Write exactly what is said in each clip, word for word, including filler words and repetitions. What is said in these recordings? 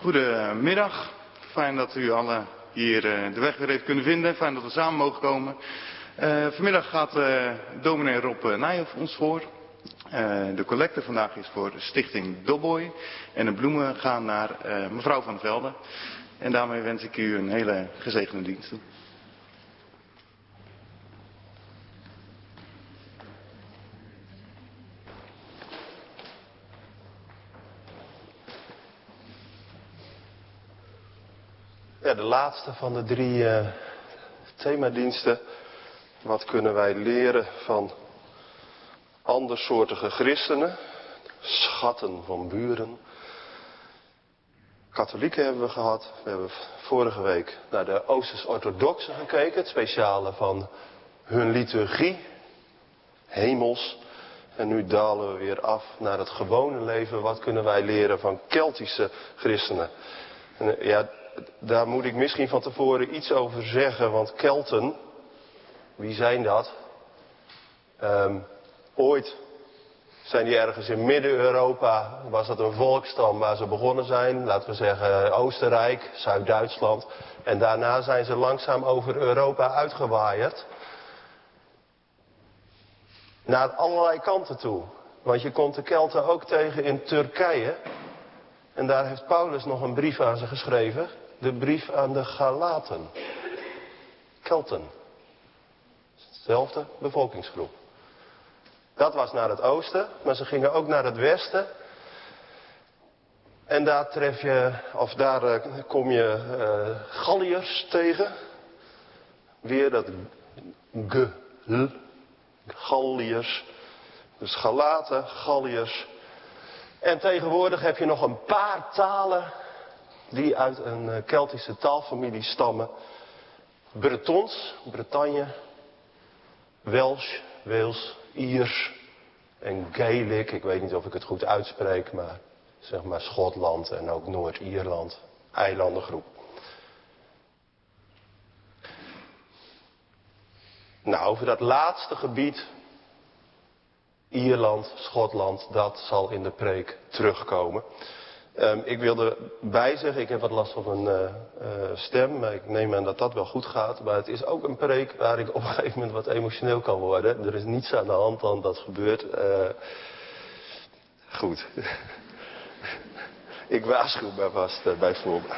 Goedemiddag, fijn dat u allen hier de weg weer heeft kunnen vinden, fijn dat we samen mogen komen. Uh, vanmiddag gaat uh, dominee Rob Nijhoff ons voor. Uh, de collecte vandaag is voor Stichting Dobboy en de bloemen gaan naar uh, mevrouw van Velde. En daarmee wens ik u een hele gezegende dienst toe. Ja, de laatste van de drie uh, themadiensten. Wat kunnen wij leren van andersoortige christenen? Schatten van buren. Katholieken hebben we gehad. We hebben vorige week naar de Oosters-orthodoxen gekeken. Het speciale van hun liturgie. Hemels. En nu dalen we weer af naar het gewone leven. Wat kunnen wij leren van Keltische christenen? En, ja, daar moet ik misschien van tevoren iets over zeggen. Want Kelten, wie zijn dat? Um, ooit zijn die ergens in Midden-Europa, was dat een volksstam waar ze begonnen zijn. Laten we zeggen Oostenrijk, Zuid-Duitsland. En daarna zijn ze langzaam over Europa uitgewaaierd. Naar allerlei kanten toe. Want je komt de Kelten ook tegen in Turkije. En daar heeft Paulus nog een brief aan ze geschreven. De brief aan de Galaten. Kelten. Dezelfde bevolkingsgroep. Dat was naar het oosten, maar ze gingen ook naar het westen. En daar tref je, of daar uh, kom je uh, Galliërs tegen. Weer dat g, l, Galliërs. Dus Galaten, Galliërs. En tegenwoordig heb je nog een paar talen die uit een uh, Keltische taalfamilie stammen. Bretons, Bretagne. Welsh, Wales, Iers en Gaelic. Ik weet niet of ik het goed uitspreek, maar zeg maar Schotland en ook Noord-Ierland. Eilandengroep. Nou, over dat laatste gebied, Ierland, Schotland, dat zal in de preek terugkomen. Um, ik wilde bij zeggen, ik heb wat last van mijn uh, uh, stem, maar ik neem aan dat dat wel goed gaat. Maar het is ook een preek waar ik op een gegeven moment wat emotioneel kan worden. Er is niets aan de hand dan dat gebeurt. Uh, goed. Ik waarschuw maar vast uh, bij voorbaat.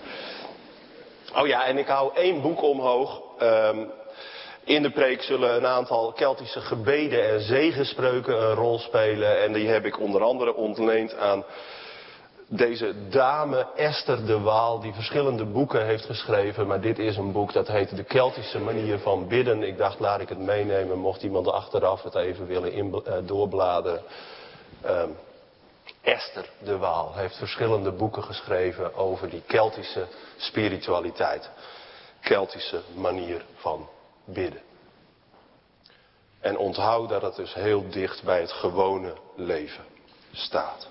Oh ja, en ik hou één boek omhoog. Um, in de preek zullen een aantal Keltische gebeden en zegenspreuken een rol spelen. En die heb ik onder andere ontleend aan deze dame Esther de Waal, die verschillende boeken heeft geschreven. Maar dit is een boek dat heet De Keltische Manier van Bidden. Ik dacht, laat ik het meenemen, mocht iemand achteraf het even willen in, uh, doorbladeren. Um, Esther de Waal heeft verschillende boeken geschreven over die Keltische spiritualiteit. Keltische manier van bidden. En onthoud dat het dus heel dicht bij het gewone leven staat.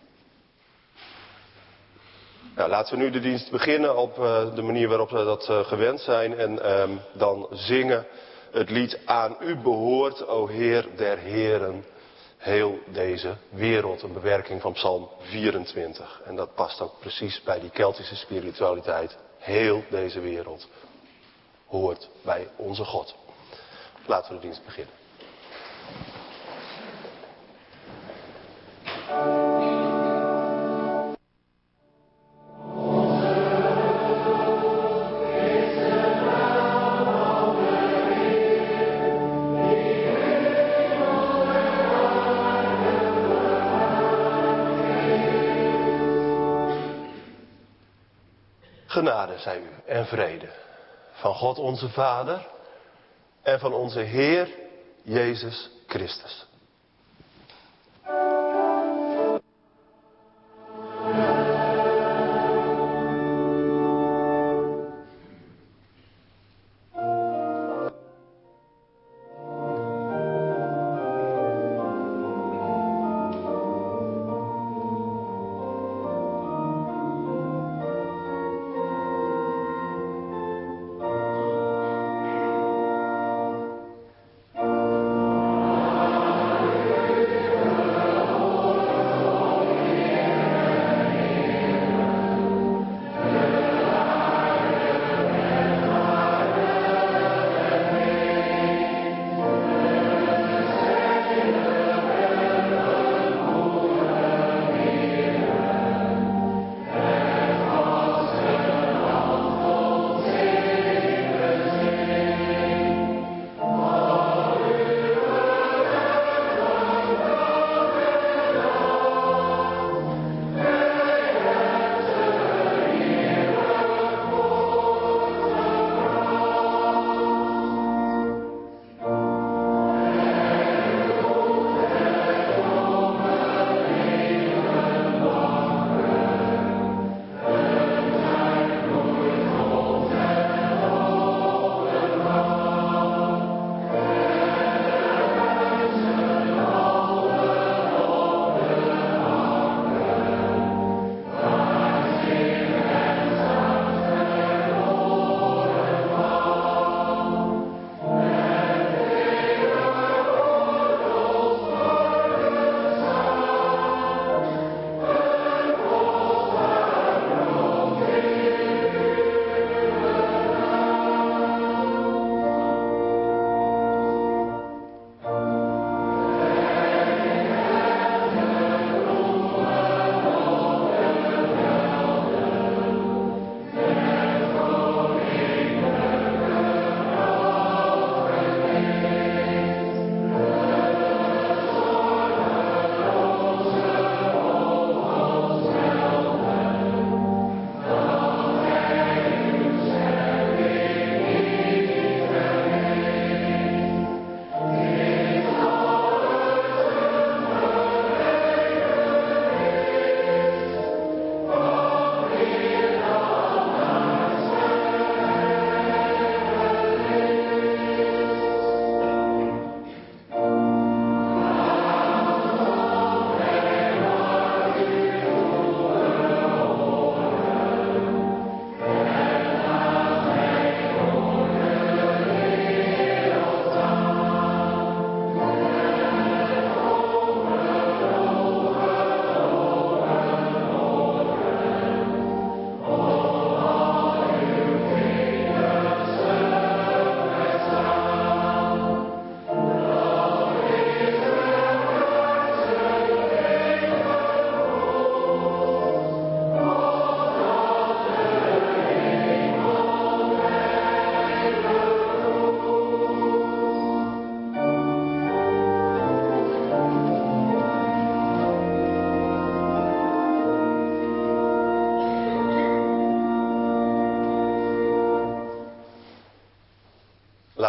Nou, laten we nu de dienst beginnen op uh, de manier waarop we dat uh, gewend zijn. En um, dan zingen het lied Aan u behoort, o Heer der Heren, heel deze wereld. Een bewerking van Psalm vierentwintig. En dat past ook precies bij die Keltische spiritualiteit. Heel deze wereld hoort bij onze God. Laten we de dienst beginnen. Genade zij u en vrede van God onze Vader en van onze Heer Jezus Christus. Amen.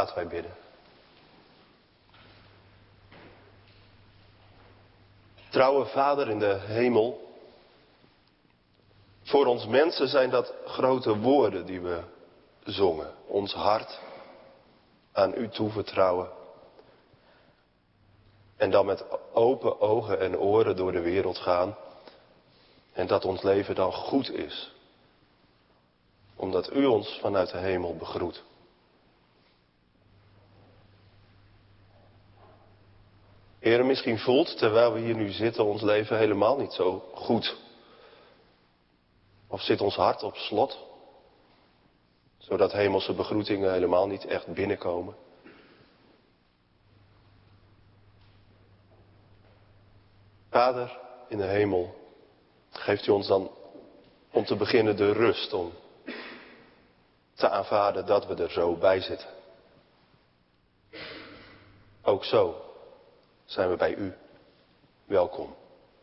Laten wij bidden. Trouwe Vader in de hemel, voor ons mensen zijn dat grote woorden die we zongen. Ons hart aan u toevertrouwen. En dan met open ogen en oren door de wereld gaan. En dat ons leven dan goed is. Omdat u ons vanuit de hemel begroet. Heer, misschien voelt, terwijl we hier nu zitten, ons leven helemaal niet zo goed. Of zit ons hart op slot, zodat hemelse begroetingen helemaal niet echt binnenkomen. Vader in de hemel, geeft u ons dan om te beginnen de rust om te aanvaarden dat we er zo bij zitten. Ook zo zijn we bij u welkom.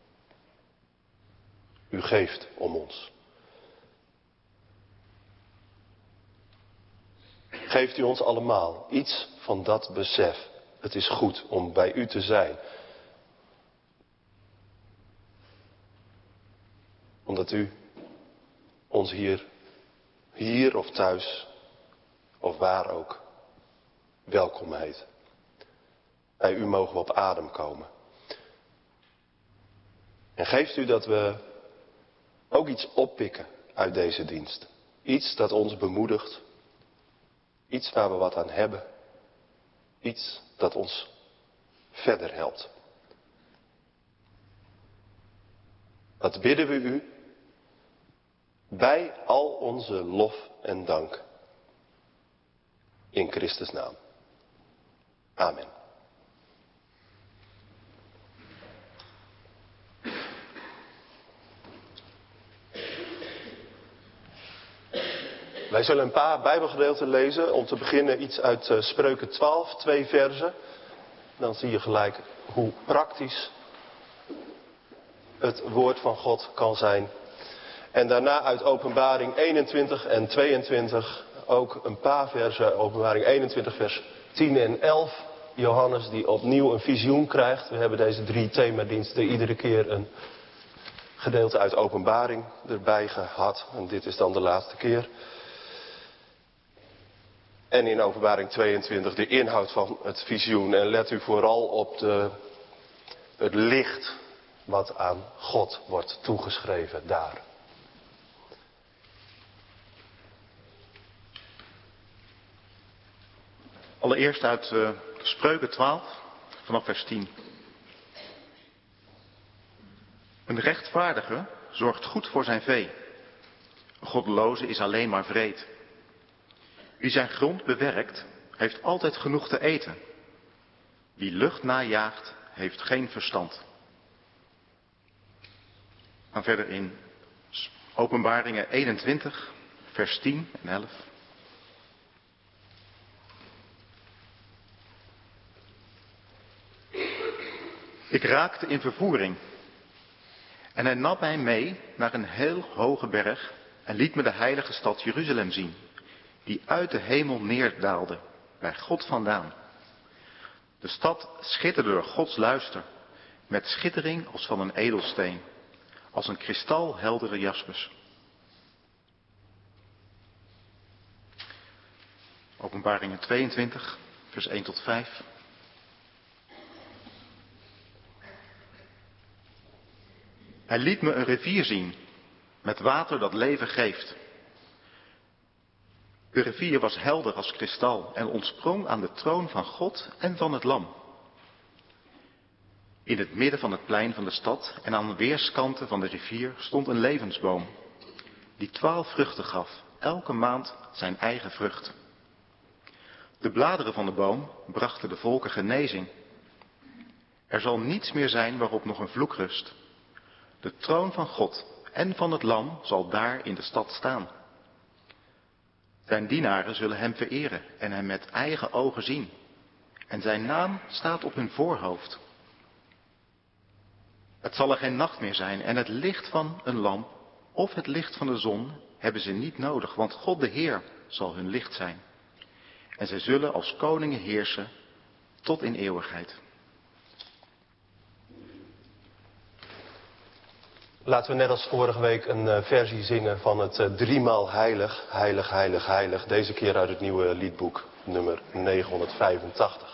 U geeft om ons. Geeft u ons allemaal iets van dat besef. Het is goed om bij u te zijn. Omdat u ons hier, hier of thuis, of waar ook, welkom heet. Bij u mogen we op adem komen. En geeft u dat we ook iets oppikken uit deze dienst. Iets dat ons bemoedigt. Iets waar we wat aan hebben. Iets dat ons verder helpt. Dat bidden we u bij al onze lof en dank. In Christus' naam. Amen. Wij zullen een paar Bijbelgedeelten lezen. Om te beginnen iets uit uh, Spreuken twaalf, twee verzen. Dan zie je gelijk hoe praktisch het woord van God kan zijn. En daarna uit Openbaring eenentwintig en tweeëntwintig ook een paar versen. Openbaring eenentwintig vers tien en elf. Johannes die opnieuw een visioen krijgt. We hebben deze drie themadiensten iedere keer een gedeelte uit Openbaring erbij gehad. En dit is dan de laatste keer. En in Openbaring tweeëntwintig de inhoud van het visioen. En let u vooral op de, het licht wat aan God wordt toegeschreven daar. Allereerst uit uh, Spreuken twaalf, vanaf vers tien. Een rechtvaardige zorgt goed voor zijn vee. Een goddeloze is alleen maar wreed. Wie zijn grond bewerkt, heeft altijd genoeg te eten. Wie lucht najaagt, heeft geen verstand. Dan verder in Openbaringen eenentwintig, vers tien en elf. Ik raakte in vervoering. En hij nam mij mee naar een heel hoge berg en liet me de heilige stad Jeruzalem zien, die uit de hemel neerdaalde, bij God vandaan. De stad schitterde door Gods luister, met schittering als van een edelsteen, als een kristalheldere jaspis. Openbaringen tweeëntwintig, vers één tot vijf. Hij liet me een rivier zien, met water dat leven geeft. De rivier was helder als kristal en ontsprong aan de troon van God en van het Lam. In het midden van het plein van de stad en aan de weerskanten van de rivier stond een levensboom, die twaalf vruchten gaf, elke maand zijn eigen vrucht. De bladeren van de boom brachten de volken genezing. Er zal niets meer zijn waarop nog een vloek rust. De troon van God en van het Lam zal daar in de stad staan. Zijn dienaren zullen hem vereren en hem met eigen ogen zien. En zijn naam staat op hun voorhoofd. Het zal er geen nacht meer zijn en het licht van een lamp of het licht van de zon hebben ze niet nodig, want God de Heer zal hun licht zijn. En zij zullen als koningen heersen tot in eeuwigheid. Laten we net als vorige week een uh, versie zingen van het uh, driemaal heilig, heilig, heilig, heilig. Deze keer uit het nieuwe liedboek, nummer negenhonderdvijfentachtig.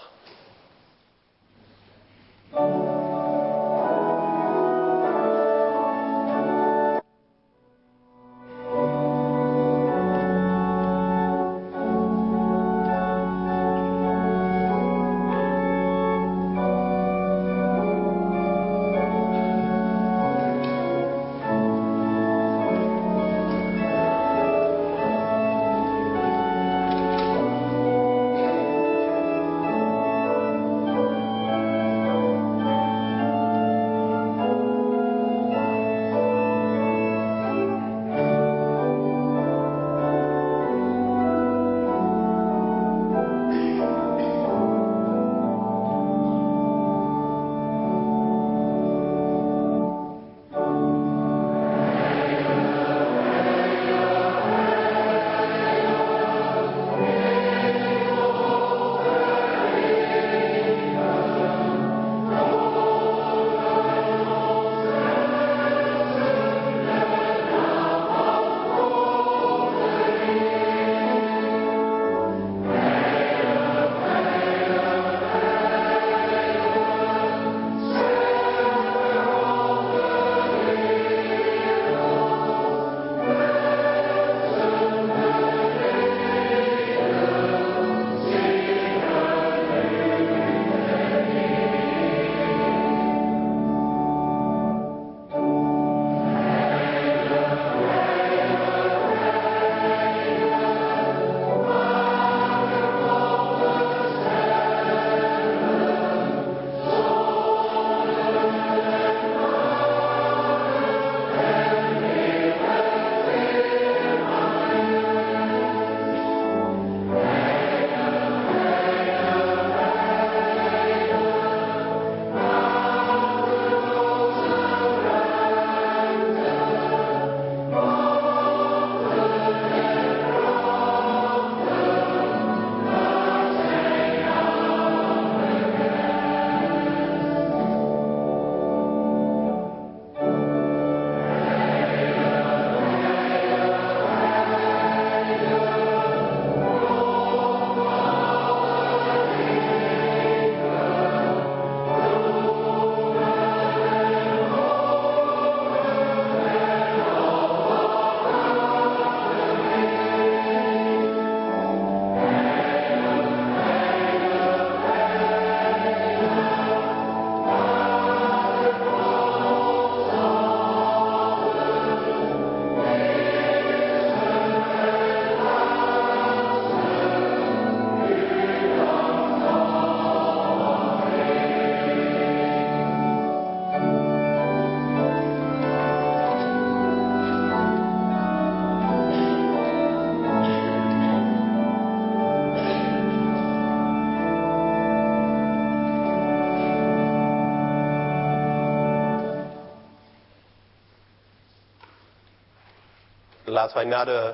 Laten wij na de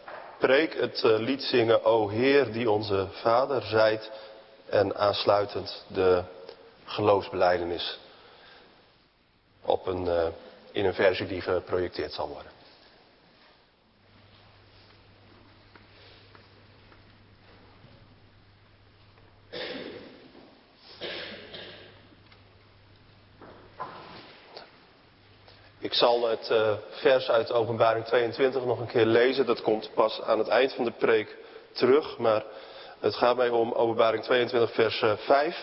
preek het uh, lied zingen, O Heer die onze Vader zijt, en aansluitend de geloofsbelijdenis op een, uh, in een versie die geprojecteerd zal worden. Ik zal het uh, vers uit Openbaring tweeëntwintig nog een keer lezen. Dat komt pas aan het eind van de preek terug. Maar het gaat mij om Openbaring tweeëntwintig vers uh, vijf.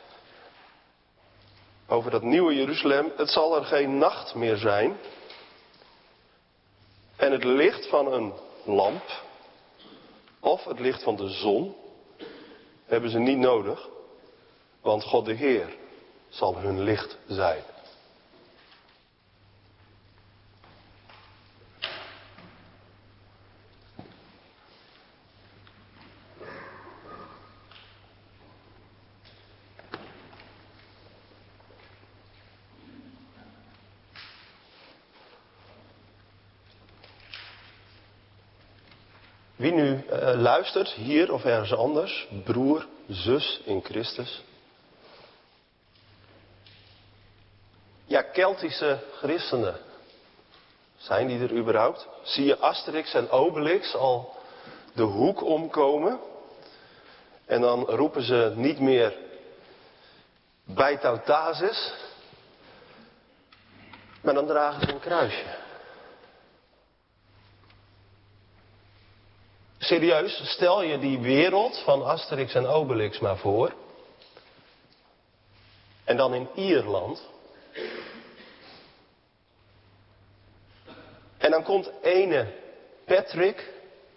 Over dat nieuwe Jeruzalem. Het zal er geen nacht meer zijn. En het licht van een lamp. Of het licht van de zon. Hebben ze niet nodig. Want God de Heer zal hun licht zijn. Wie nu uh, luistert, hier of ergens anders, broer, zus in Christus. Ja, Keltische christenen. Zijn die er überhaupt? Zie je Asterix en Obelix al de hoek omkomen? En dan roepen ze niet meer bij Tautasis, maar dan dragen ze een kruisje. Serieus, stel je die wereld van Asterix en Obelix maar voor. En dan in Ierland. En dan komt ene Patrick,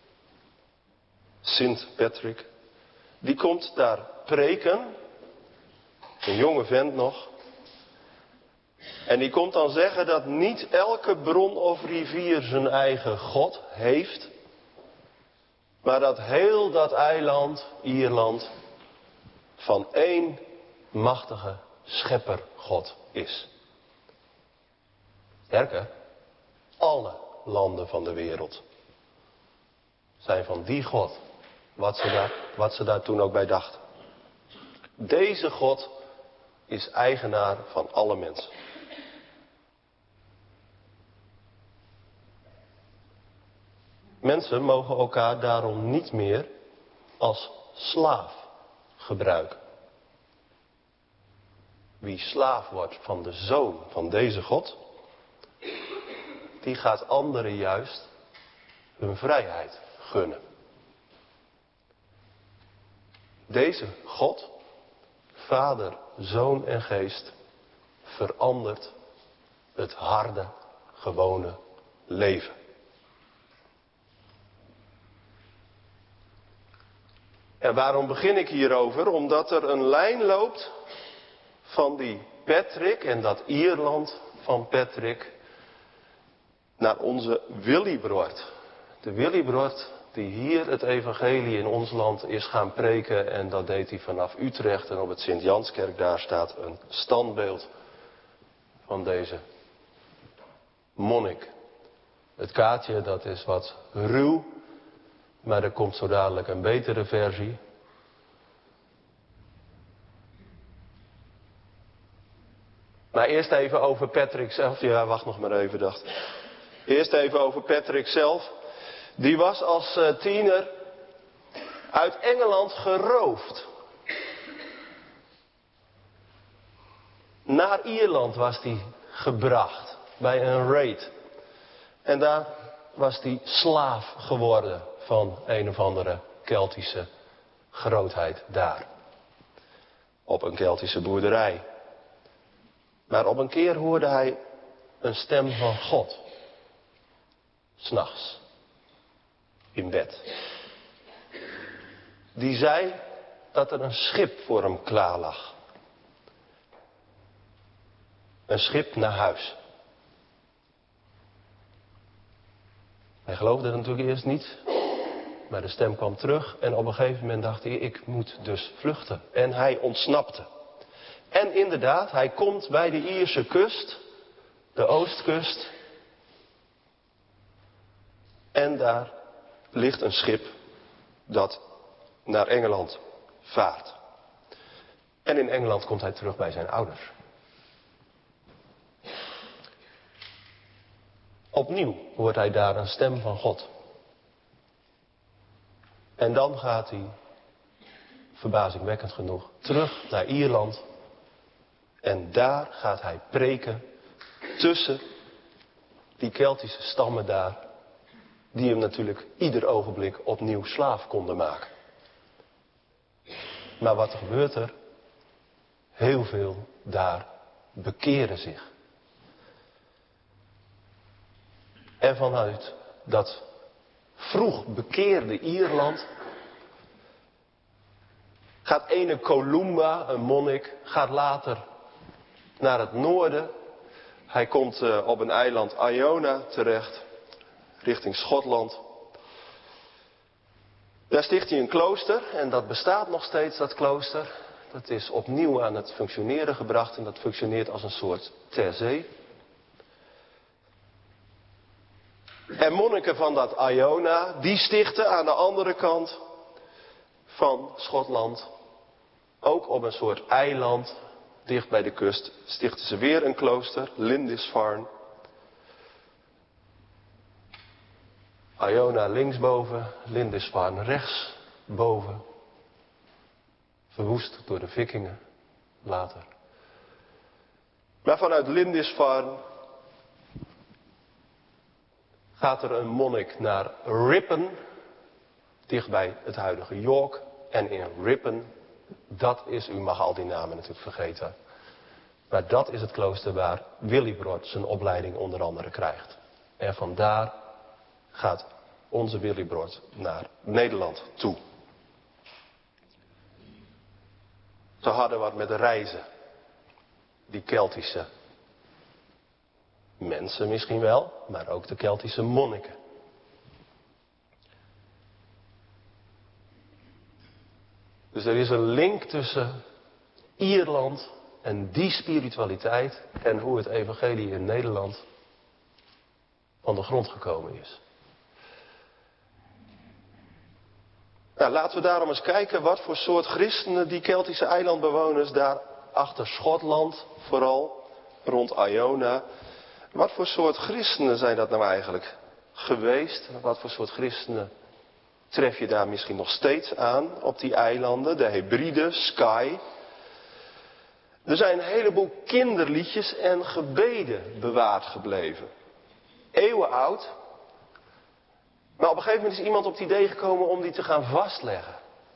Sint Patrick, die komt daar preken, een jonge vent nog. En die komt dan zeggen dat niet elke bron of rivier zijn eigen God heeft, maar dat heel dat eiland, Ierland, van één machtige scheppergod is. Sterker, alle landen van de wereld zijn van die God, wat ze daar, wat ze daar toen ook bij dachten. Deze God is eigenaar van alle mensen. Mensen mogen elkaar daarom niet meer als slaaf gebruiken. Wie slaaf wordt van de zoon van deze God, die gaat anderen juist hun vrijheid gunnen. Deze God, Vader, Zoon en Geest, verandert het harde, gewone leven. En waarom begin ik hierover? Omdat er een lijn loopt van die Patrick en dat Ierland van Patrick naar onze Willibrord. De Willibrord die hier het evangelie in ons land is gaan preken. En dat deed hij vanaf Utrecht. En op het Sint-Janskerk daar staat een standbeeld van deze monnik. Het kaartje dat is wat ruw. Maar er komt zo dadelijk een betere versie. Maar eerst even over Patrick zelf. Ja, wacht nog maar even, dacht ik. Eerst even over Patrick zelf. Die was als uh, tiener uit Engeland geroofd. Naar Ierland was hij gebracht. Bij een raid. En daar was hij slaaf geworden van een of andere Keltische grootheid daar. Op een Keltische boerderij. Maar op een keer hoorde hij een stem van God. 's Nachts. In bed. Die zei dat er een schip voor hem klaar lag. Een schip naar huis. Hij geloofde het natuurlijk eerst niet. Maar de stem kwam terug en op een gegeven moment dacht hij, ik moet dus vluchten. En hij ontsnapte. En inderdaad, hij komt bij de Ierse kust, de oostkust. En daar ligt een schip dat naar Engeland vaart. En in Engeland komt hij terug bij zijn ouders. Opnieuw hoort hij daar een stem van God. En dan gaat hij, verbazingwekkend genoeg, terug naar Ierland. En daar gaat hij preken tussen die Keltische stammen daar. Die hem natuurlijk ieder ogenblik opnieuw slaaf konden maken. Maar wat gebeurt er? Heel veel daar bekeren zich. En vanuit dat vroeg bekeerde Ierland gaat ene Columba, een monnik, gaat later naar het noorden. Hij komt uh, op een eiland Iona terecht, richting Schotland. Daar sticht hij een klooster en dat bestaat nog steeds, dat klooster. Dat is opnieuw aan het functioneren gebracht en dat functioneert als een soort ter zee. En monniken van dat Iona, die stichten aan de andere kant van Schotland, ook op een soort eiland dicht bij de kust, stichten ze weer een klooster, Lindisfarne. Iona linksboven, Lindisfarne rechtsboven. Verwoest door de vikingen later. Maar vanuit Lindisfarne gaat er een monnik naar Ripon, dichtbij het huidige York. En in Ripon, dat is, u mag al die namen natuurlijk vergeten, maar dat is het klooster waar Willibrord zijn opleiding onder andere krijgt. En vandaar gaat onze Willibrord naar Nederland toe. Ze hadden wat met reizen. Die Keltische mensen misschien wel, maar ook de Keltische monniken. Dus er is een link tussen Ierland en die spiritualiteit en hoe het evangelie in Nederland van de grond gekomen is. Nou, laten we daarom eens kijken wat voor soort christenen die Keltische eilandbewoners daar achter Schotland, vooral rond Iona, wat voor soort christenen zijn dat nou eigenlijk geweest? Wat voor soort christenen tref je daar misschien nog steeds aan op die eilanden? De Hebriden, Skye. Er zijn een heleboel kinderliedjes en gebeden bewaard gebleven. Eeuwen oud. Maar op een gegeven moment is iemand op het idee gekomen om die te gaan vastleggen.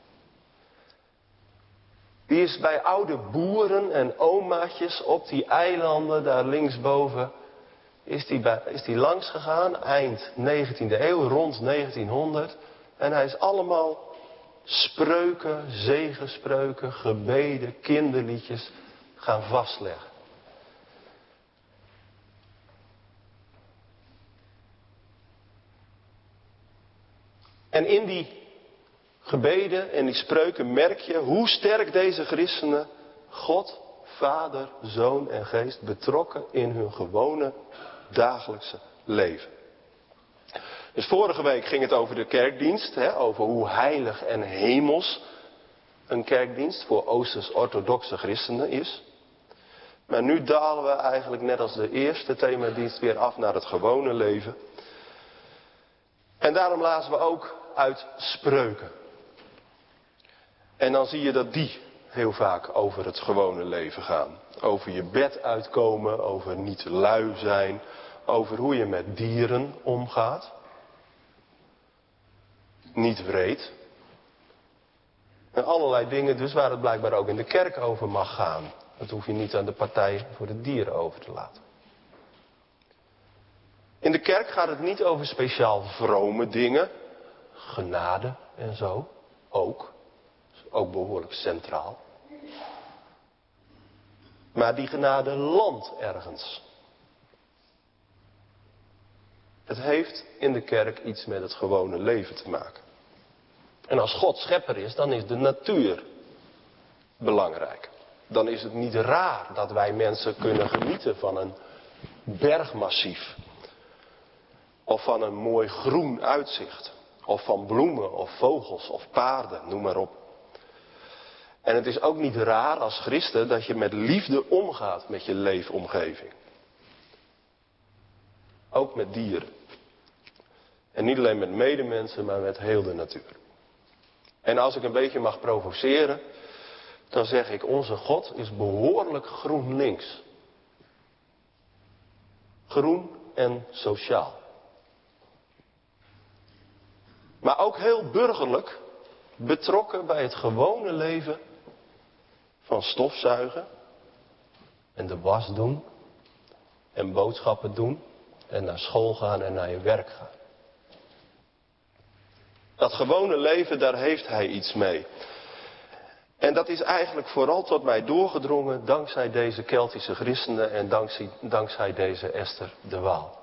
Die is bij oude boeren en omaatjes op die eilanden daar linksboven, is die, bij, is die langs gegaan, eind negentiende eeuw, rond negentienhonderd. En hij is allemaal spreuken, zegenspreuken, gebeden, kinderliedjes gaan vastleggen. En in die gebeden en die spreuken merk je hoe sterk deze christenen God, Vader, Zoon en Geest betrokken in hun gewone dagelijkse leven. Dus vorige week ging het over de kerkdienst, hè, over hoe heilig en hemels een kerkdienst voor Oosters-orthodoxe christenen is. Maar nu dalen we eigenlijk net als de eerste themadienst weer af naar het gewone leven. En daarom lazen we ook uit spreuken. En dan zie je dat die heel vaak over het gewone leven gaan. Over je bed uitkomen, over niet lui zijn, over hoe je met dieren omgaat. Niet wreed. En allerlei dingen dus waar het blijkbaar ook in de kerk over mag gaan. Dat hoef je niet aan de partij voor de dieren over te laten. In de kerk gaat het niet over speciaal vrome dingen. Genade en zo. Ook. Ook behoorlijk centraal. Maar die genade landt ergens. Het heeft in de kerk iets met het gewone leven te maken. En als God schepper is, dan is de natuur belangrijk. Dan is het niet raar dat wij mensen kunnen genieten van een bergmassief. Of van een mooi groen uitzicht. Of van bloemen of vogels of paarden, noem maar op. En het is ook niet raar als christen dat je met liefde omgaat met je leefomgeving. Ook met dieren. En niet alleen met medemensen, maar met heel de natuur. En als ik een beetje mag provoceren, dan zeg ik, onze God is behoorlijk GroenLinks. Groen en sociaal. Maar ook heel burgerlijk, betrokken bij het gewone leven van stofzuigen en de was doen en boodschappen doen en naar school gaan en naar je werk gaan. Dat gewone leven, daar heeft hij iets mee. En dat is eigenlijk vooral tot mij doorgedrongen dankzij deze Keltische christenen en dankzij, dankzij deze Esther de Waal.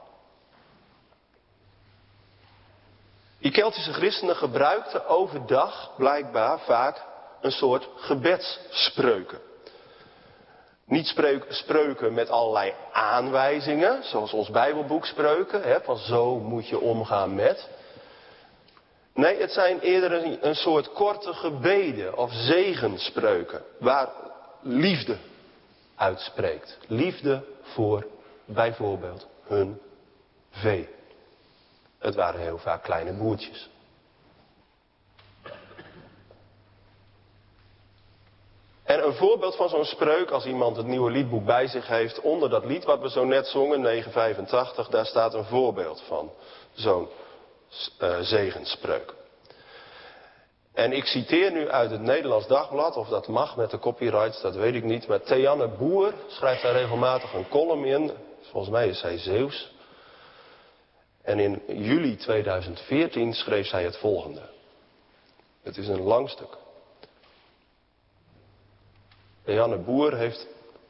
Die Keltische christenen gebruikten overdag blijkbaar vaak een soort gebedsspreuken. Niet spreuk, spreuken met allerlei aanwijzingen, zoals ons Bijbelboek Spreuken, hè, van zo moet je omgaan met. Nee, het zijn eerder een, een soort korte gebeden of zegenspreuken, waar liefde uitspreekt. Liefde voor bijvoorbeeld hun vee. Het waren heel vaak kleine boertjes. En een voorbeeld van zo'n spreuk, als iemand het nieuwe liedboek bij zich heeft, onder dat lied wat we zo net zongen, negen vijfentachtig, daar staat een voorbeeld van zo'n uh, zegensspreuk. En ik citeer nu uit het Nederlands Dagblad, of dat mag met de copyrights, dat weet ik niet, maar Theanne Boer schrijft daar regelmatig een column in, volgens mij is zij Zeeuws. En in juli tweeduizend veertien schreef zij het volgende. Het is een lang stuk. Theanne Boer heeft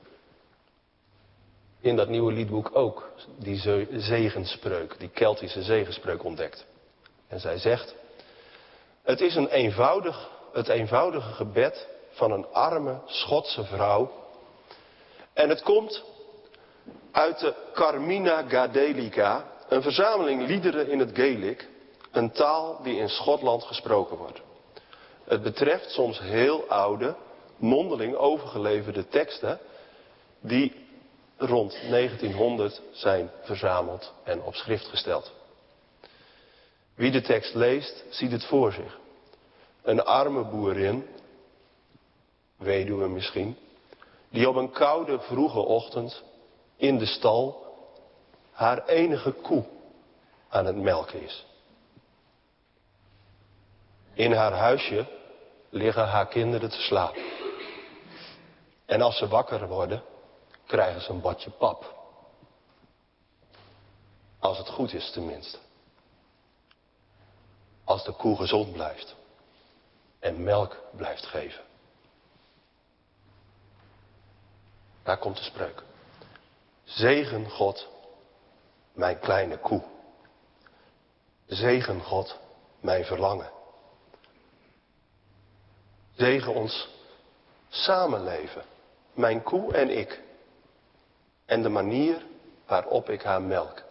in dat nieuwe liedboek ook die zegenspreuk, die Keltische zegenspreuk ontdekt. En zij zegt, het is een eenvoudig, het eenvoudige gebed van een arme Schotse vrouw. En het komt uit de Carmina Gaelica, een verzameling liederen in het Gaelic, een taal die in Schotland gesproken wordt. Het betreft soms heel oude, mondeling overgeleverde teksten die rond negentienhonderd zijn verzameld en op schrift gesteld. Wie de tekst leest, ziet het voor zich. Een arme boerin, weduwe misschien, die op een koude vroege ochtend in de stal haar enige koe aan het melken is. In haar huisje liggen haar kinderen te slapen. En als ze wakker worden, krijgen ze een badje pap. Als het goed is tenminste. Als de koe gezond blijft en melk blijft geven. Daar komt de spreuk. Zegen God, mijn kleine koe. Zegen God, mijn verlangen. Zegen ons samenleven, mijn koe en ik. En de manier waarop ik haar melk.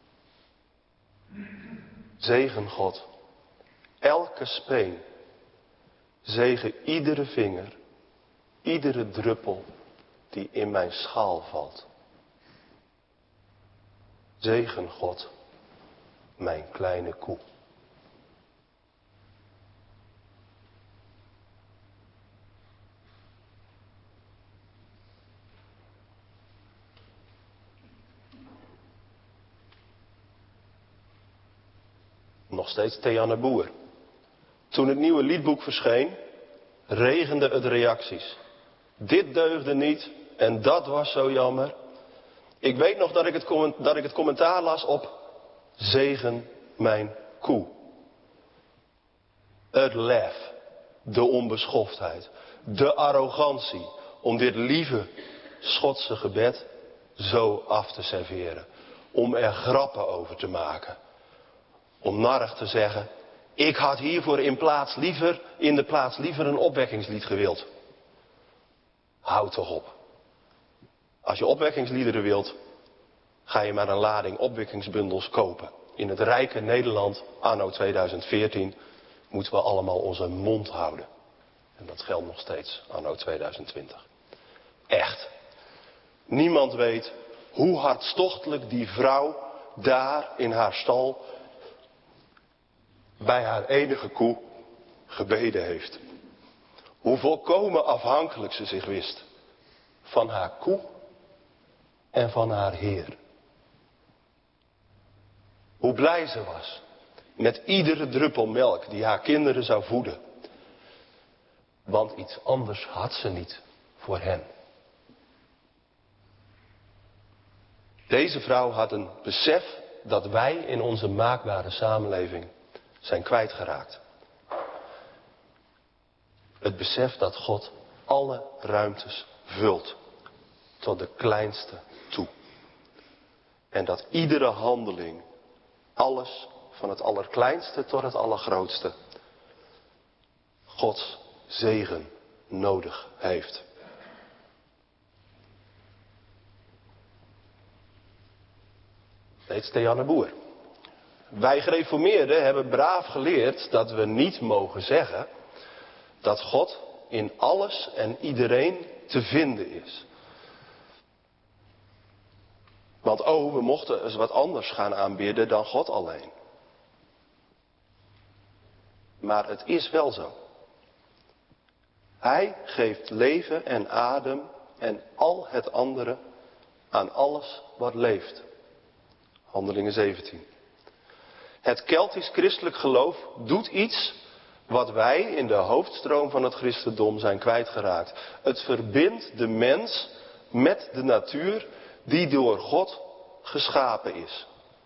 Zegen God, elke speen. Zegen iedere vinger, iedere druppel die in mijn schaal valt. Zegen God, mijn kleine koe. Nog steeds Theanne Boer. Toen het nieuwe liedboek verscheen, regende het reacties. Dit deugde niet en dat was zo jammer. Ik weet nog dat ik het, comment, dat ik het commentaar las op zegen mijn koe. Het lef, de onbeschoftheid, de arrogantie om dit lieve Schotse gebed zo af te serveren. Om er grappen over te maken. Om narrig te zeggen, ik had hiervoor in, plaats liever, in de plaats liever een opwekkingslied gewild. Houd toch op. Als je opwekkingsliederen wilt, ga je maar een lading opwekkingsbundels kopen. In het rijke Nederland, anno tweeduizend veertien, moeten we allemaal onze mond houden. En dat geldt nog steeds, anno tweeduizend twintig. Echt. Niemand weet hoe hartstochtelijk die vrouw daar in haar stal bij haar enige koe gebeden heeft. Hoe volkomen afhankelijk ze zich wist van haar koe en van haar Heer. Hoe blij ze was met iedere druppel melk die haar kinderen zou voeden. Want iets anders had ze niet voor hen. Deze vrouw had een besef dat wij in onze maakbare samenleving zijn kwijtgeraakt. Het besef dat God alle ruimtes vult tot de kleinste toe. En dat iedere handeling, alles van het allerkleinste tot het allergrootste, Gods zegen nodig heeft. Nee, het is Theanne Boer. Wij gereformeerden hebben braaf geleerd dat we niet mogen zeggen dat God in alles en iedereen te vinden is. Want oh, we mochten eens wat anders gaan aanbidden dan God alleen. Maar het is wel zo. Hij geeft leven en adem en al het andere aan alles wat leeft. Handelingen zeventien. Het Keltisch-christelijk geloof doet iets wat wij in de hoofdstroom van het christendom zijn kwijtgeraakt. Het verbindt de mens met de natuur die door God geschapen is.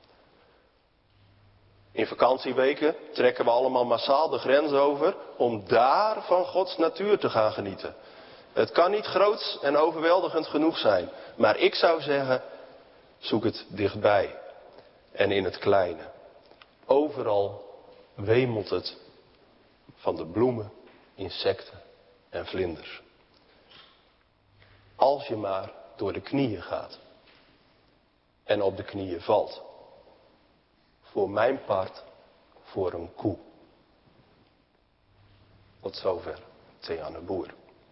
In vakantieweken trekken we allemaal massaal de grens over om daar van Gods natuur te gaan genieten. Het kan niet groots en overweldigend genoeg zijn, maar ik zou zeggen, zoek het dichtbij en in het kleine. Overal wemelt het van de bloemen, insecten en vlinders. Als je maar door de knieën gaat en op de knieën valt. Voor mijn part voor een koe. Tot zover Theanne Boer.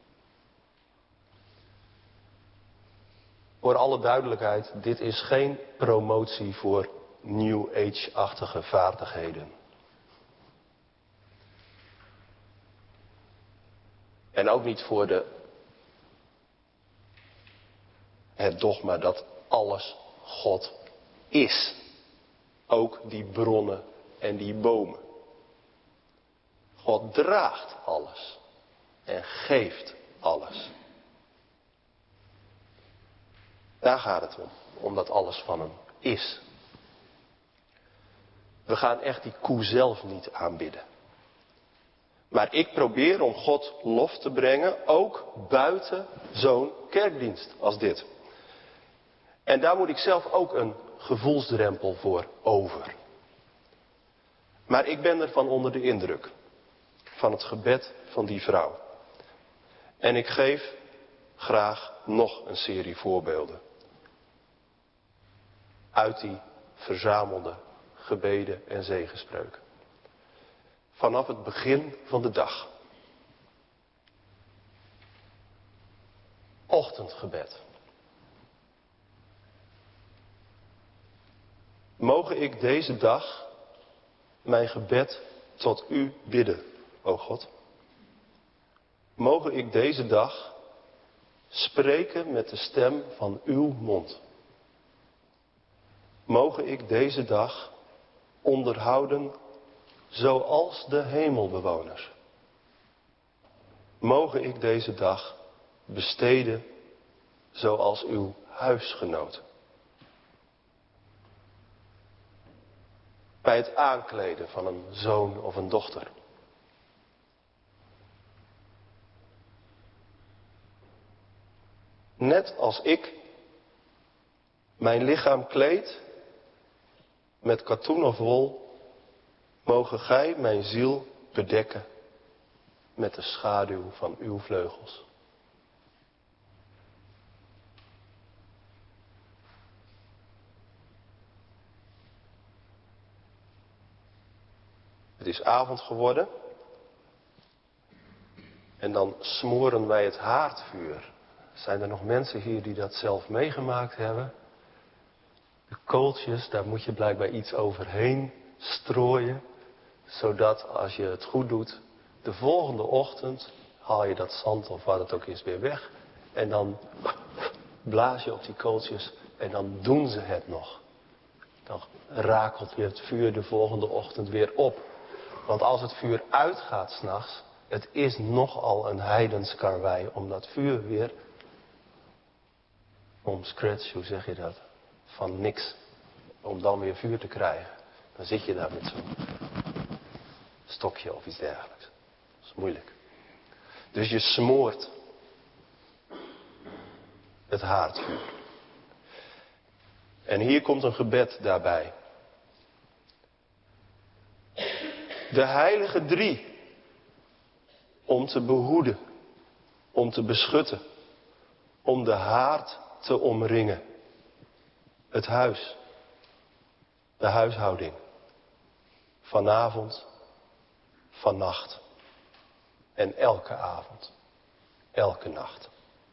Voor alle duidelijkheid, dit is geen promotie voor New Age-achtige vaardigheden. En ook niet voor de, het dogma dat alles God is. Ook die bronnen en die bomen. God draagt alles en geeft alles. Daar gaat het om, omdat alles van hem is. We gaan echt die koe zelf niet aanbidden. Maar ik probeer om God lof te brengen, ook buiten zo'n kerkdienst als dit. En daar moet ik zelf ook een gevoelsdrempel voor over. Maar ik ben ervan onder de indruk van het gebed van die vrouw. En ik geef graag nog een serie voorbeelden. Uit die verzamelde gebeden en zegenspreuken. Vanaf het begin van de dag. Ochtendgebed. Mogen ik deze dag mijn gebed tot u bidden, o God. Mogen ik deze dag spreken met de stem van uw mond. Mogen ik deze dag onderhouden zoals de hemelbewoners. Mogen ik deze dag besteden zoals uw huisgenoten. Bij het aankleden van een zoon of een dochter. Net als ik mijn lichaam kleed met katoen of wol, mogen gij mijn ziel bedekken met de schaduw van uw vleugels. Het is avond geworden en dan smoren wij het haardvuur. Zijn er nog mensen hier die dat zelf meegemaakt hebben? De kooltjes, daar moet je blijkbaar iets overheen strooien, zodat als je het goed doet, de volgende ochtend haal je dat zand of wat het ook is weer weg en dan blaas je op die kooltjes en dan doen ze het nog. Dan rakelt weer het vuur de volgende ochtend weer op. Want als het vuur uitgaat 's nachts, het is nogal een heidens karwei om dat vuur weer, om scratch, hoe zeg je dat, van niks, om dan weer vuur te krijgen. Dan zit je daar met zo'n stokje of iets dergelijks. Dat is moeilijk. Dus je smoort het haardvuur. En hier komt een gebed daarbij. De heilige drie. Om te behoeden. Om te beschutten. Om de haard te omringen. Het huis. de huishouding. Vanavond, vannacht en elke avond, elke nacht.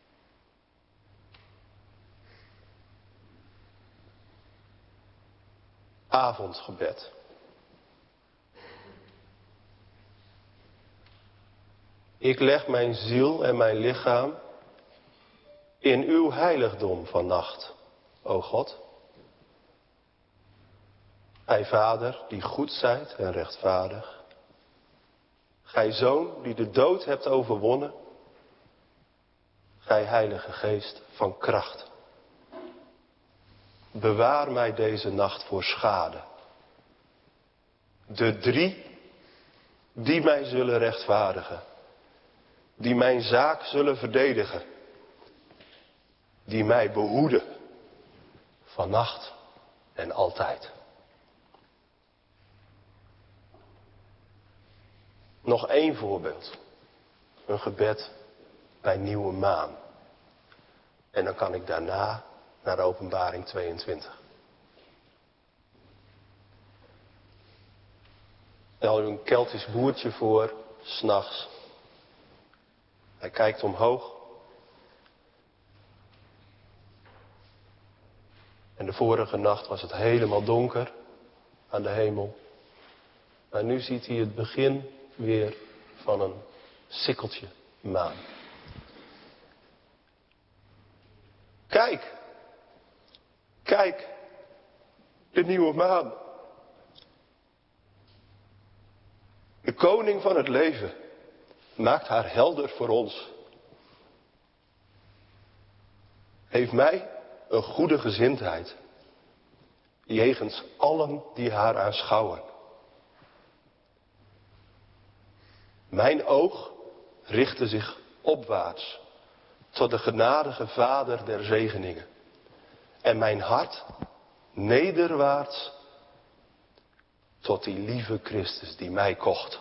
Avondgebed. Ik leg mijn ziel en mijn lichaam in uw heiligdom vannacht, o God. Gij Vader, die goed zijt en rechtvaardig. Gij Zoon, die de dood hebt overwonnen. Gij Heilige Geest van kracht. Bewaar mij deze nacht voor schade. De drie die mij zullen rechtvaardigen. Die mijn zaak zullen verdedigen. Die mij behoeden. Vannacht en altijd. Nog één voorbeeld. Een gebed bij nieuwe maan. En dan kan ik daarna naar Openbaring tweeëntwintig. Stel u een Keltisch boertje voor, 's nachts. Hij kijkt omhoog. En de vorige nacht was het helemaal donker aan de hemel. Maar nu ziet hij het begin weer van een sikkeltje maan. Kijk, kijk, de nieuwe maan. De koning van het leven maakt haar helder voor ons. Heeft mij een goede gezindheid, jegens allen die haar aanschouwen. Mijn oog richtte zich opwaarts tot de genadige Vader der zegeningen. En mijn hart nederwaarts tot die lieve Christus die mij kocht.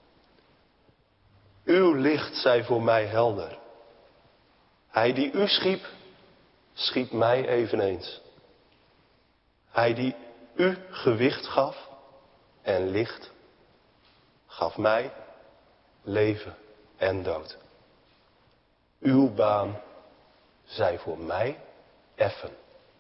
Uw licht zij voor mij helder. Hij die u schiep, schiep mij eveneens. Hij die u gewicht gaf en licht, gaf mij leven en dood. Uw baan zij voor mij effen.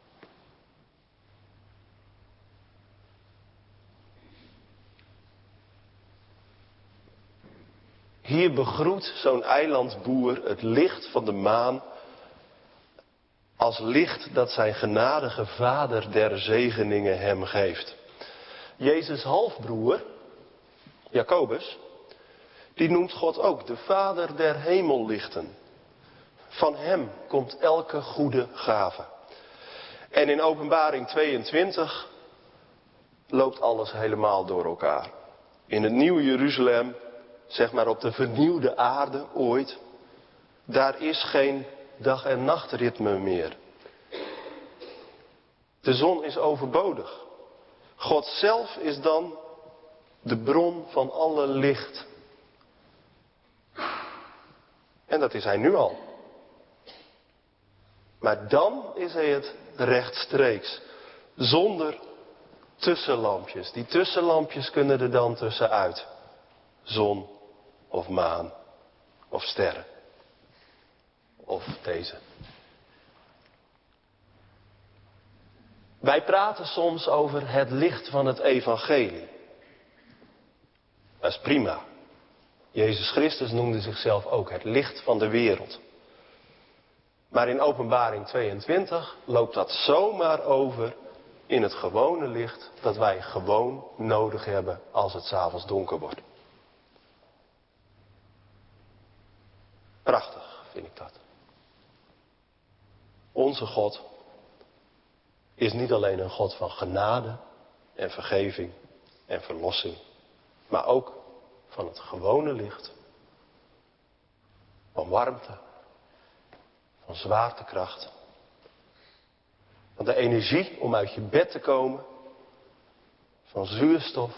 Hier begroet zo'n eilandboer het licht van de maan als licht dat zijn genadige Vader der zegeningen hem geeft. Jezus' halfbroer, Jacobus, die noemt God ook de Vader der hemellichten. Van hem komt elke goede gave. En in Openbaring tweeëntwintig loopt alles helemaal door elkaar. In het nieuwe Jeruzalem, zeg maar op de vernieuwde aarde ooit, daar is geen dag- en nachtritme meer. De zon is overbodig. God zelf is dan de bron van alle licht. En dat is hij nu al. Maar dan is hij het rechtstreeks. Zonder tussenlampjes. Die tussenlampjes kunnen er dan tussenuit. Zon of maan of sterren. Of deze. Wij praten soms over het licht van het evangelie. Dat is prima. Jezus Christus noemde zichzelf ook het licht van de wereld. Maar in Openbaring tweeëntwintig loopt dat zomaar over in het gewone licht dat wij gewoon nodig hebben als het 's avonds donker wordt. Prachtig vind ik dat. Onze God is niet alleen een God van genade en vergeving en verlossing, maar ook van het gewone licht, van warmte, van zwaartekracht, van de energie om uit je bed te komen, van zuurstof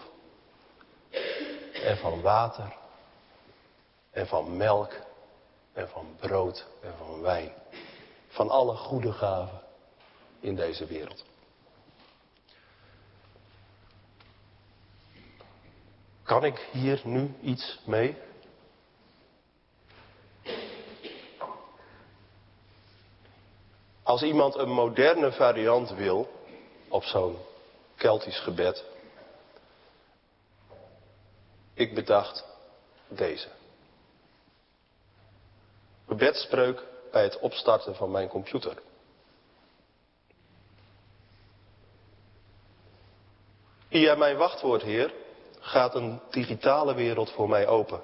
en van water en van melk en van brood en van wijn. Van alle goede gaven in deze wereld. Kan ik hier nu iets mee? Als iemand een moderne variant wil op zo'n Keltisch gebed, ik bedacht deze. Gebedspreuk bij het opstarten van mijn computer. Via mijn wachtwoord, Heer, gaat een digitale wereld voor mij open.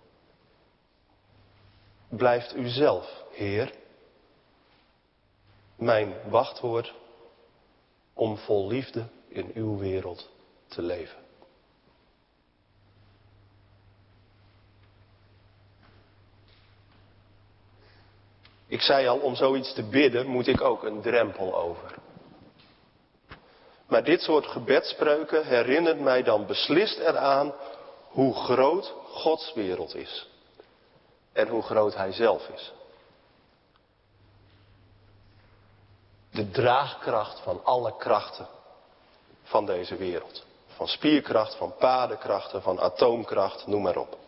Blijft u zelf, Heer, mijn wachtwoord om vol liefde in uw wereld te leven. Ik zei al, om zoiets te bidden moet ik ook een drempel over. Maar dit soort gebedspreuken herinnert mij dan beslist eraan hoe groot Gods wereld is. En hoe groot Hij zelf is. De draagkracht van alle krachten van deze wereld. Van spierkracht, van paardenkrachten, van atoomkracht, noem maar op.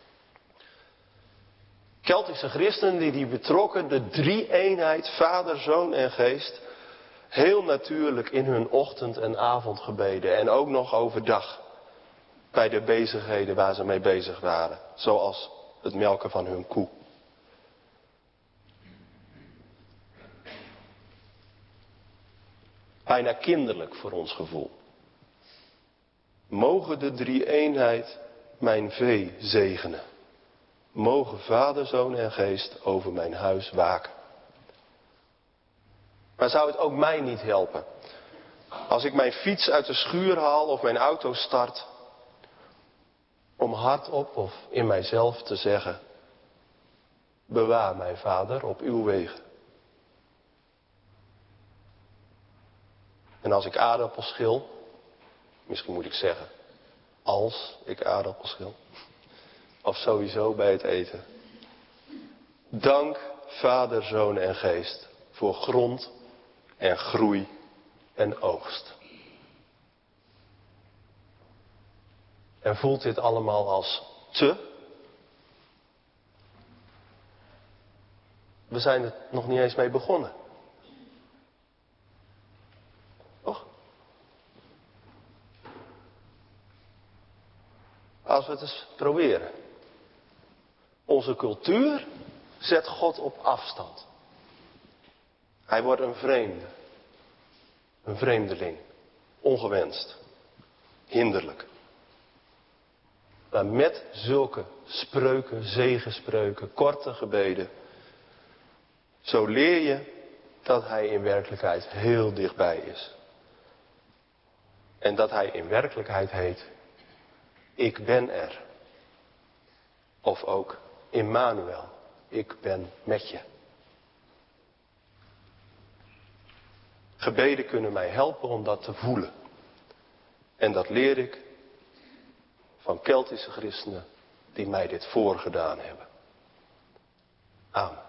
Keltische christenen die, die betrokken de drie-eenheid, Vader, Zoon en Geest, heel natuurlijk in hun ochtend- en avondgebeden. En ook nog overdag bij de bezigheden waar ze mee bezig waren. Zoals het melken van hun koe. Bijna kinderlijk voor ons gevoel. Mogen de drie-eenheid mijn vee zegenen. Mogen Vader, Zoon en Geest over mijn huis waken. Maar zou het ook mij niet helpen als ik mijn fiets uit de schuur haal of mijn auto start, om hardop of in mijzelf te zeggen: bewaar mij, Vader, op uw wegen. En als ik aardappels schil, misschien moet ik zeggen, als ik aardappels schil, of sowieso bij het eten. Dank Vader, Zoon en Geest voor grond en groei en oogst. En voelt dit allemaal als te? We zijn er nog niet eens mee begonnen. Toch? Als we het eens proberen. Onze cultuur zet God op afstand. Hij wordt een vreemde. Een vreemdeling. Ongewenst. Hinderlijk. Maar met zulke spreuken, zegenspreuken, korte gebeden, zo leer je dat hij in werkelijkheid heel dichtbij is. En dat hij in werkelijkheid heet: ik ben er. Of ook Immanuel, ik ben met je. Gebeden kunnen mij helpen om dat te voelen. En dat leer ik van Keltische christenen die mij dit voorgedaan hebben. Amen.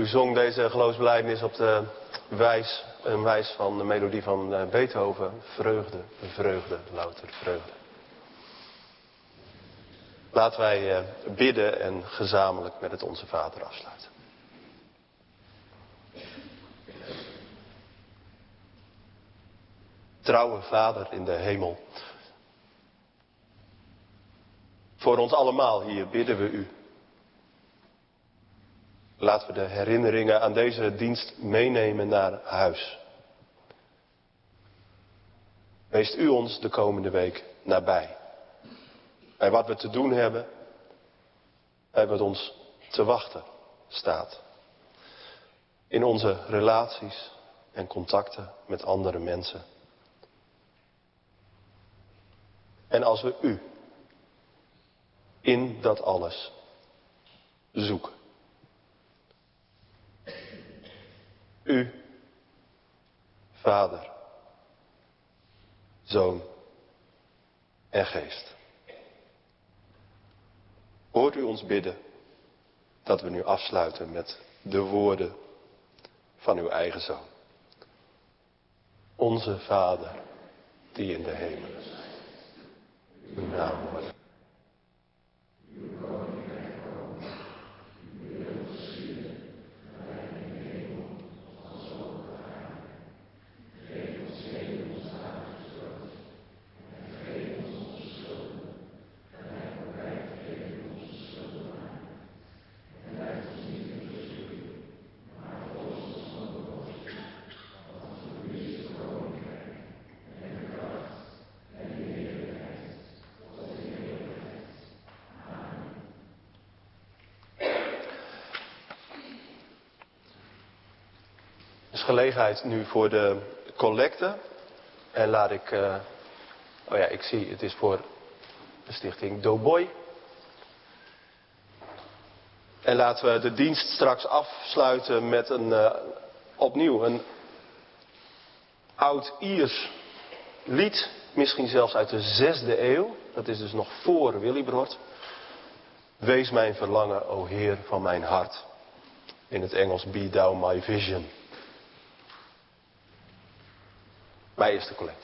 zong deze geloofsbelijdenis op de wijs, een wijs van de melodie van Beethoven. Vreugde, vreugde, louter vreugde. Laten wij bidden en gezamenlijk met het Onze Vader afsluiten. Trouwe Vader in de hemel. Voor ons allemaal hier bidden we u. Laten we de herinneringen aan deze dienst meenemen naar huis. Wees u ons de komende week nabij. Bij wat we te doen hebben. Bij wat ons te wachten staat. In onze relaties en contacten met andere mensen. En als we u in dat alles zoeken. U, Vader, Zoon en Geest. Hoort u ons bidden dat we nu afsluiten met de woorden van uw eigen Zoon. Onze Vader, die in de hemel is. Uw naam wordt. Gelegenheid nu voor de collecte. En laat ik, uh, oh ja, ik zie, het is voor de stichting Doughboy. En laten we de dienst straks afsluiten met een, uh, opnieuw een oud-Iers lied. Misschien zelfs uit de zesde eeuw. Dat is dus nog voor Willibrord. Wees mijn verlangen, o Heer van mijn hart. In het Engels, be thou my vision. Bij eerste collect.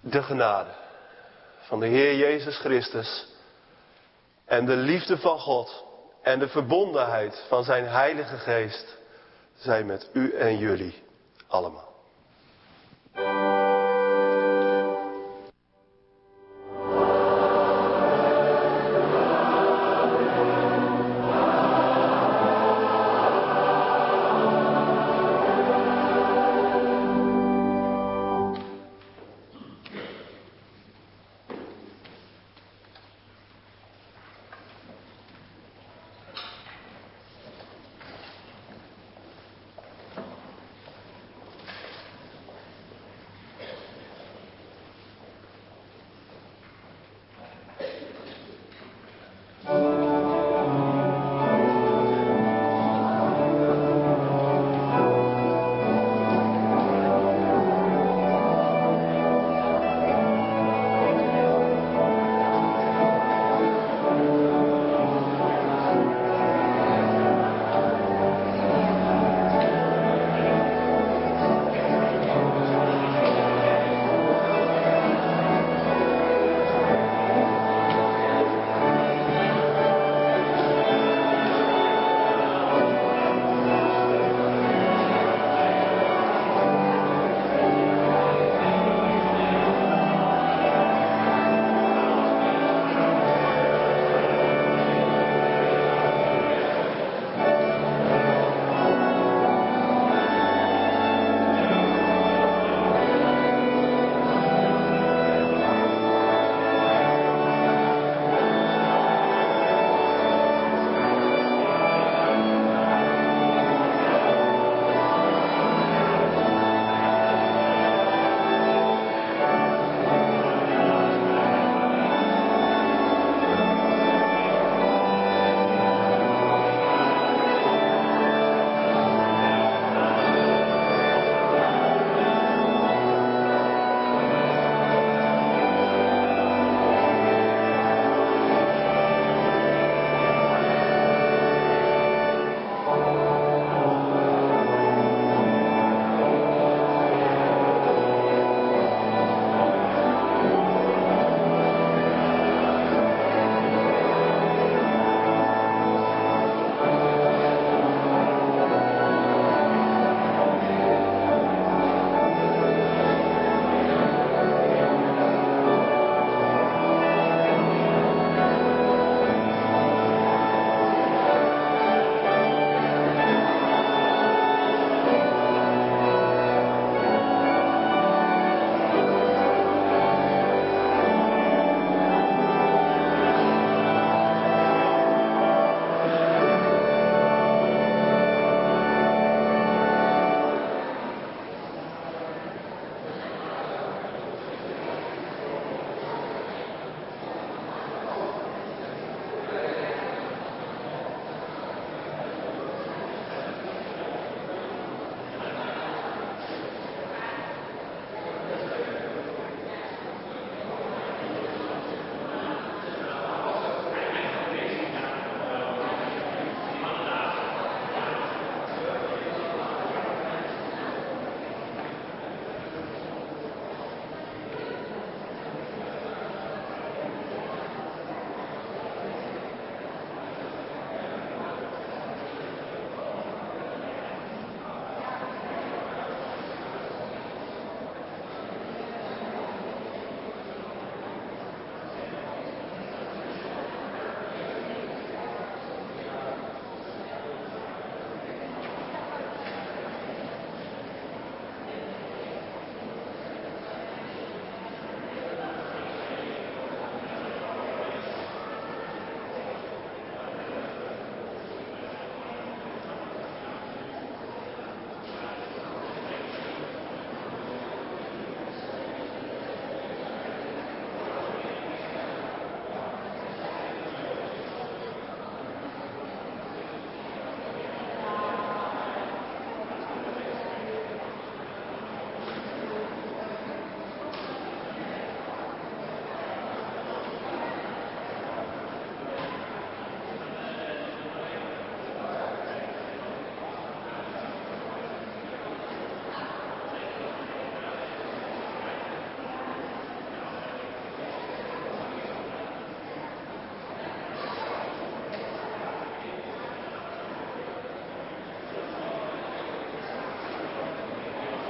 De genade van de Heer Jezus Christus en de liefde van God en de verbondenheid van zijn Heilige Geest zijn met u en jullie allemaal.